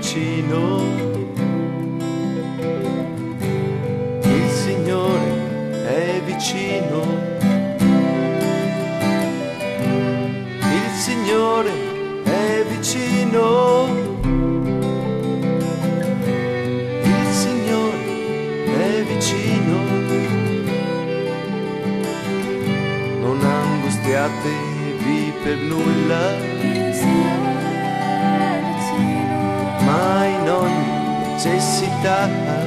vicino, il Signore è vicino, il Signore è vicino, il Signore è vicino. Non angustiatevi per nulla, ma in ogni necessità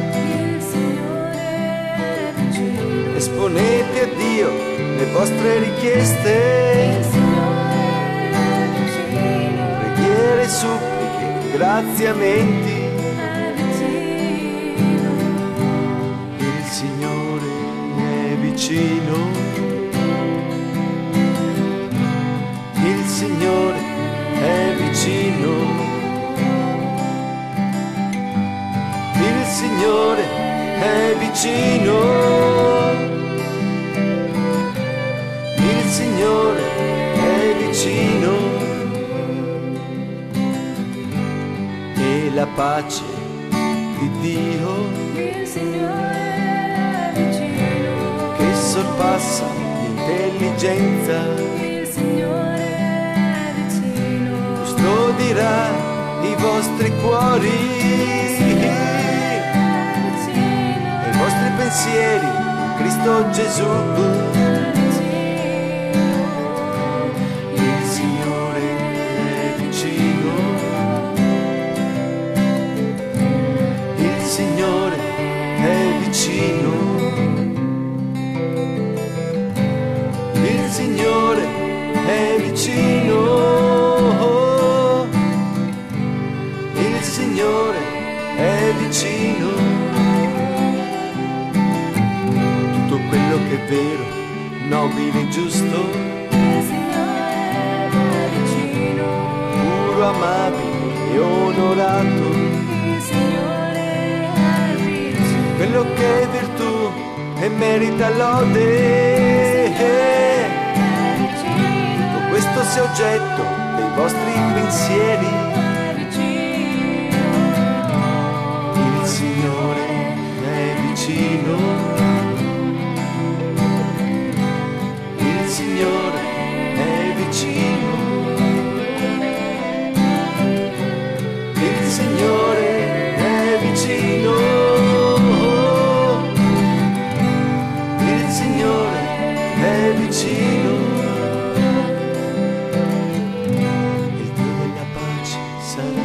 esponete a Dio le vostre richieste, preghiere, suppliche, graziamenti. Il Signore è vicino, il Signore è vicino. Il Signore è vicino, il Signore è vicino, e la pace di Dio, Il Signore è vicino, che sorpassa l'intelligenza, il Signore è vicino, custodirà i vostri cuori, i vostri pensieri in Cristo Gesù. Il Signore è vicino, il Signore è vicino, il Signore è vicino, il Signore è vicino. Tutto quello che è vero, nobile e giusto, il Signore è vicino, puro, amabile e onorato, il Signore è vicino, quello che è virtù e merita lode, è vicino, tutto questo sia oggetto dei vostri pensieri. è vicino, Il Signore è vicino, il Signore è vicino, il Signore è vicino, il Signore è vicino. Il Dio della pace sarà